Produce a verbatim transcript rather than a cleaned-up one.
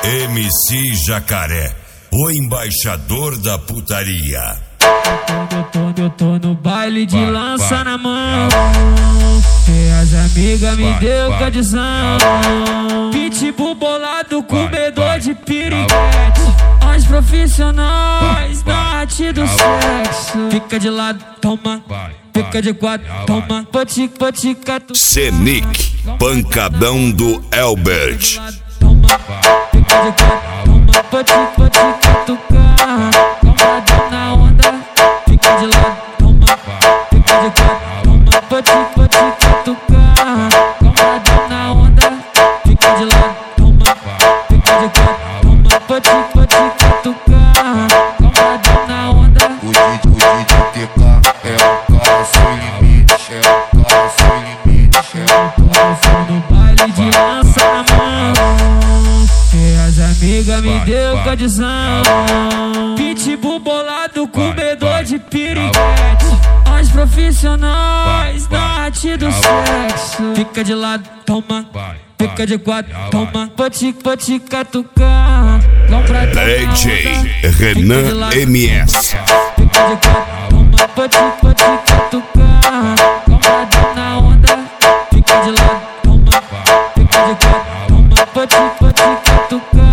M C Jacaré, o embaixador da putaria. Eu tô, eu tô no baile de lança na mão, e as amigas me deu condição. Pitbull bolado, comedor de piriguete. As profissionais da arte do sexo. Fica de lado, toma. Fica de quatro, toma. Potica, potica, tu. Senic, pancadão do Elbert. Toma. Fica de quatro, toma. Potica, potica, tu. Combadão na onda. Fica de lado, toma. Fica de quatro, toma. Potica, potica, tu. Combadão na onda. Fica de lado, toma. Fica de quatro, toma. Potica, potica, tu. Combadão na onda. O D J é o cara sem limite, é o cara sem limite, é o cara sem limite. No baile de lança na mão, e as amigas me deu condição. Pitbull bolado, comedor de piriguete. As profissionais da arte do sexo. Fica de lado, toma. Fica de quatro, toma. Potica, potica, tucá. D J Renan M S. Fica de quatro, toma. Potica, potica, tucá. Combadão na onda. Fica de lado, toma. Fica de quatro, toma. Potica, potica, tucá.